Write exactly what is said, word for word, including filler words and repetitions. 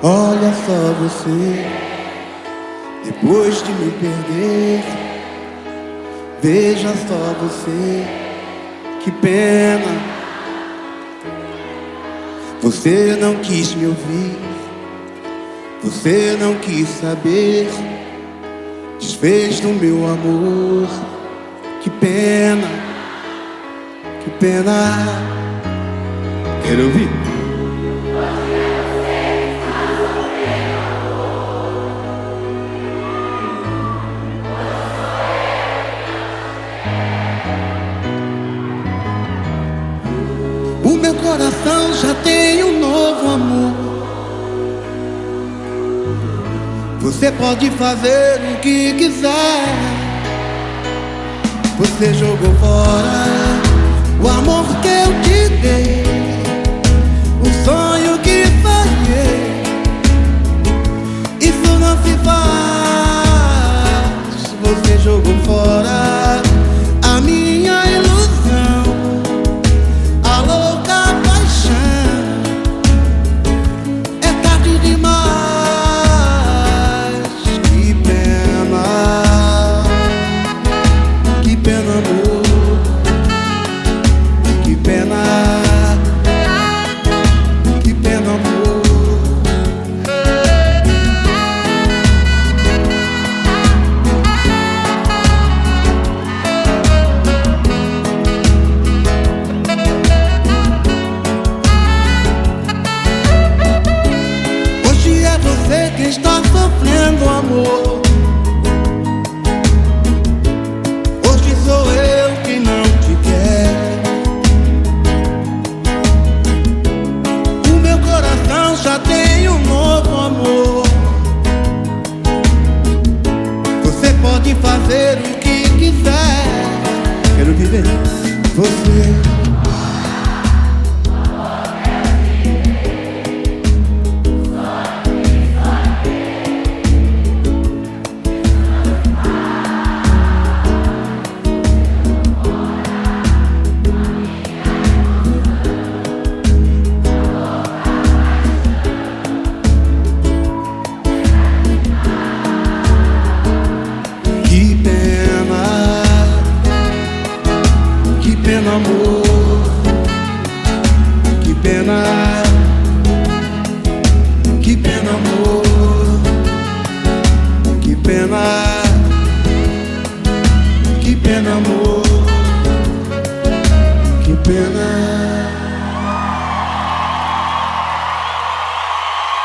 Olha só você, depois de me perder, veja só você, que pena. Você não quis me ouvir, você não quis saber, desfez do meu amor, que pena, que pena. Quero ouvir. O meu coração já tem um novo amor. Você pode fazer o que quiser. Você jogou fora o amor que eu te dei, o sonho que sonhei. Isso não se faz. Você jogou fora a minha ilusão, a louca paixão. É tarde demais. Que pena, que pena, amor. Que pena, que pena, amor. Hoje é você que está sofrendo, amor. Hoje sou eu quem não te quer. O meu coração já tem um novo amor. Você pode fazer o que quiser. Quero viver você. Que pena, que pena, amor. Que pena, que pena, amor. Que pena, que pena, amor. Que pena.